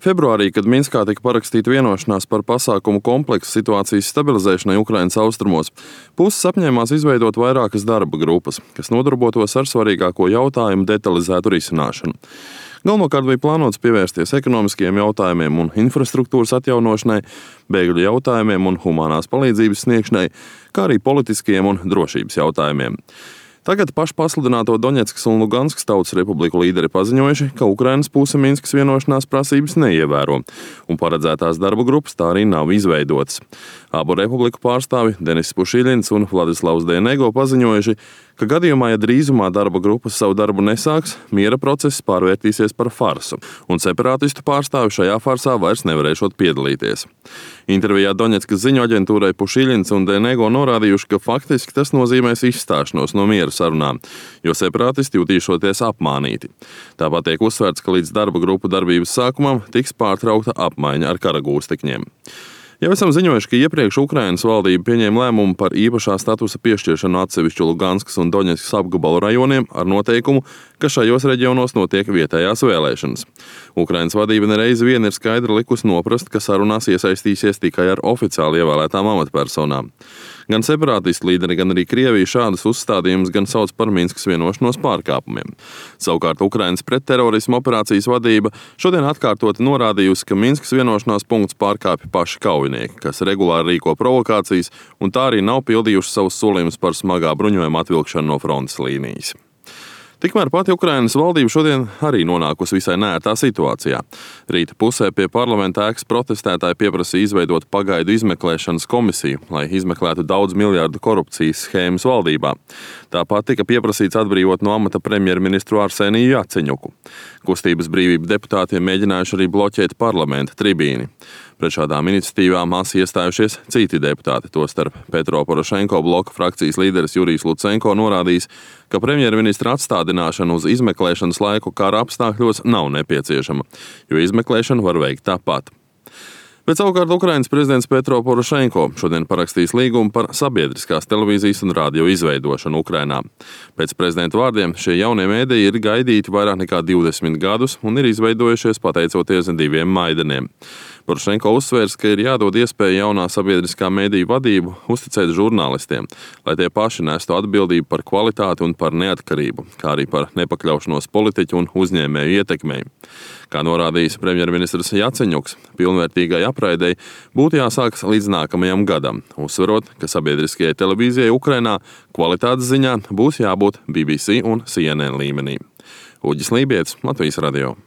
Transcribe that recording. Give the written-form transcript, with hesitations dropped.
Februārī, kad Minskā tika parakstīta vienošanās par pasākumu kompleksu situācijas stabilizēšanai Ukrainas austrumos, puses apņēmās izveidot vairākas darba grupas, kas nodarbotos ar svarīgāko jautājumu detalizētu risināšanu. Galvenokārt bija plānots pievērsties ekonomiskiem jautājumiem un infrastruktūras atjaunošanai, bēgļu jautājumiem un humanās palīdzības sniegšanai, kā arī politiskiem un drošības jautājumiem. Tagad pašpasludināto Doņetskas un Luganskas tautas republiku līderi paziņojuši, ka Ukrainas puse Minskas vienošanās prasības neievēro, un paredzētās darba grupas tā arī nav izveidotas. Abu republiku pārstāvi Denis Pušiļins un Vladislavs Denego paziņojuši, ka gadījumā, ja drīzumā darba grupas savu darbu nesāks, miera process pārvērtīsies par farsu, un separātistu pārstāvi šajā farsā vairs nevarēšot piedalīties. Intervijā Doņetskas ziņu aģentūrai Pušiļins un Denego norādījuši, ka faktiski tas nozīmēs izstāšanos no miera sarunām, jo separātisti jutīšoties apmānīti. Tāpat tiek uzsvērts, ka līdz darba grupu darbības sākumam tiks pārtraukta apmaiņa ar karagūstekņiem. Jau esam ziņojuši, ka iepriekš Ukrainas valdība pieņēma lēmumu par īpašā statusa piešķiršanu atsevišķu Luganskas un Doņetskas apgabalu rajoniem ar noteikumu, ka šajos reģionos notiek vietējās vēlēšanas. Ukrainas vadība nereiz vien ir skaidri likusi noprast, ka sarunās iesaistīsies tikai ar oficiāli ievēlētām amatpersonām. Gan separātistu līderi, gan arī Krievija šādas uzstādījumus gan sauc par Minskas vienošanos pārkāpumiem. Savukārt Ukrainas pretterorisma operācijas vadība šodien atkārtoti norādījusi, ka Minskas vienošanās punkts pārkāpja paši kaujinieki, kas regulāri rīko provokācijas un tā arī nav pildījuši savus solījumus par smagā bruņojuma atvilkšanu no frontes līnijas. Tikmēr pati Ukrainas valdība šodien arī nonākusi visai neērtā situācijā. Rīta pusē pie parlamenta ēkas protestētāji pieprasīja izveidot pagaidu izmeklēšanas komisiju, lai izmeklētu daudz miljardu korupcijas schēmas valdībā. Tāpat tika pieprasīts atbrīvot no amata premjerministru Arseniju Jaceņuku. Kustības brīvība deputātiem mēģinājuši arī bloķēt parlamenta tribīni. Pret šādām iniciatīvām asi iestājušies citi deputāti, tostarp Petro Porošenko bloka frakcijas līderis Jurijs Lucenko norādījis, ka premjerministra atstādināšana uz izmeklēšanas laiku kara apstākļos nav nepieciešama, jo izmeklēšanu var veikt tāpat. Bet savukārt Ukrainas prezidents Petro Porošenko šodien parakstīs līgumu par sabiedriskās televīzijas un radio izveidošanu Ukrainā. Pēc prezidenta vārdiem šie jaunie mēdīji ir gaidīti vairāk nekā 20 gadus un ir izveidojušies pateicoties diviem maideniem. Porošenko uzsvērs, ka ir jādod iespēja jaunā sabiedriskā mēdīju vadību uzticēt žurnālistiem, lai tie paši nestu atbildību par kvalitāti un par neatkarību, kā arī par nepakļaušanos politiķu un uzņēmēju ietekmei. Kā norādījis premjerministrs Jaceņuks, pilnvērtīgai apraidei būtu jāsākas līdz nākamajam gadam, uzsverot, ka sabiedriskajai televīzijai Ukrainā kvalitātes ziņā būs jābūt BBC un CNN līmenī. Uģis Lībietis, Latvijas radio.